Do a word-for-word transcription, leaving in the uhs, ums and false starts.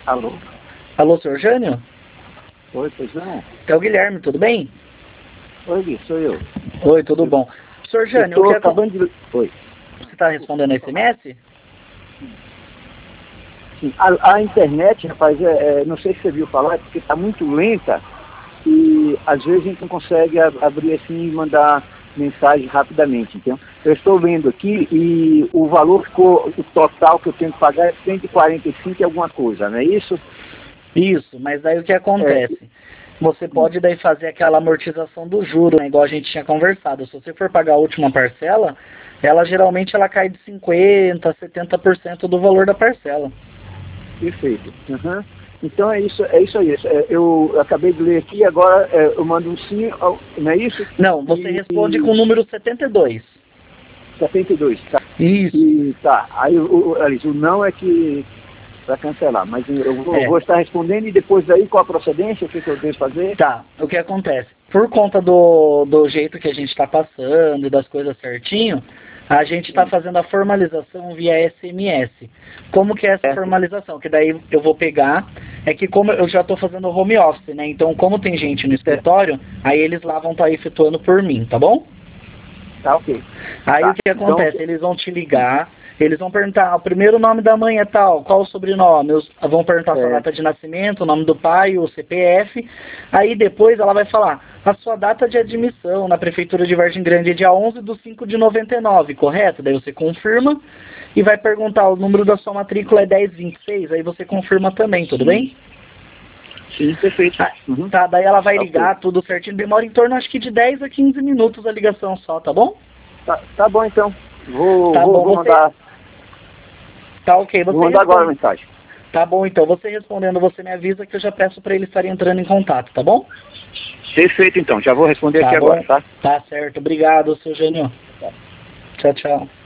Alô? Alô, senhor Jânio? Oi, pois não? É o Guilherme, tudo bem? Oi, Gui, sou eu. Oi, tudo bom. Senhor Jânio, eu o tô que é... acabando de... Oi. Você está respondendo a S M S? Sim, a, a internet, rapaz, é, é, não sei se você viu falar, é porque está muito lenta e às vezes a gente não consegue a, abrir assim e mandar mensagem rapidamente, então eu estou vendo aqui e o valor ficou, o total que eu tenho que pagar é cento e quarenta e cinco e alguma coisa, não é isso? Isso, mas daí o que É, acontece? Você pode daí fazer aquela amortização do juro, né, igual a gente tinha conversado. Se você for pagar a última parcela, ela geralmente ela cai de cinquenta por cento, setenta por cento do valor da parcela. perfeito. Uhum. Então é isso, é isso aí. É, eu acabei de ler aqui, agora é, eu mando um sim, ao, não é isso? Não, você E, responde com e o número setenta e dois. setenta e dois, tá? Isso. E tá, aí o, o, Alice, o não é que para cancelar, mas eu vou, É. vou estar respondendo e depois daí qual a procedência, o que, que eu devo fazer? Tá, o que acontece? Por conta do, do jeito que a gente está passando e das coisas certinho, a gente está fazendo a formalização via S M S. Como que é essa É. formalização? Que daí eu vou pegar, é que como eu já estou fazendo home office, né? Então como tem gente no escritório, aí eles lá vão estar efetuando por mim, tá bom? Tá, ok. Aí Tá. o que acontece? Então, Eles vão te ligar, eles vão perguntar, o primeiro nome da mãe é tal, qual o sobrenome? Os, vão perguntar a sua é, data de nascimento, o nome do pai, o C P F. Aí depois ela vai falar, a sua data de admissão na Prefeitura de Vargem Grande é dia onze de cinco de noventa e nove, correto? Daí você confirma e vai perguntar, o número da sua matrícula é dez vinte e seis, aí você confirma também, tudo bem? sim, perfeito. Ah, Uhum. tá, daí ela vai Tá, ligar, ok. tudo certinho, demora em torno acho que de dez a quinze minutos a ligação só, tá bom? Tá, tá bom então. Vou, Tá vou, bom, vou você... mandar, Tá ok, vou você mandar agora a responde. mensagem. Tá bom, então. Você respondendo, você me avisa que eu já peço para ele estar entrando em contato, tá bom? Perfeito então, já vou responder Tá aqui bom. agora, tá? Tá certo. Obrigado, seu Gênio. Tá. Tchau, tchau.